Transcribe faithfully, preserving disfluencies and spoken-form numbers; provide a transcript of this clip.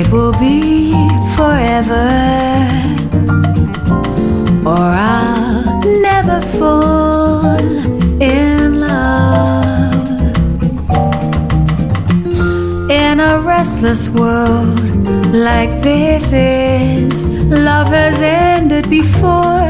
It will be forever, or I'll never fall in love. In a restless world like this is, love has ended before.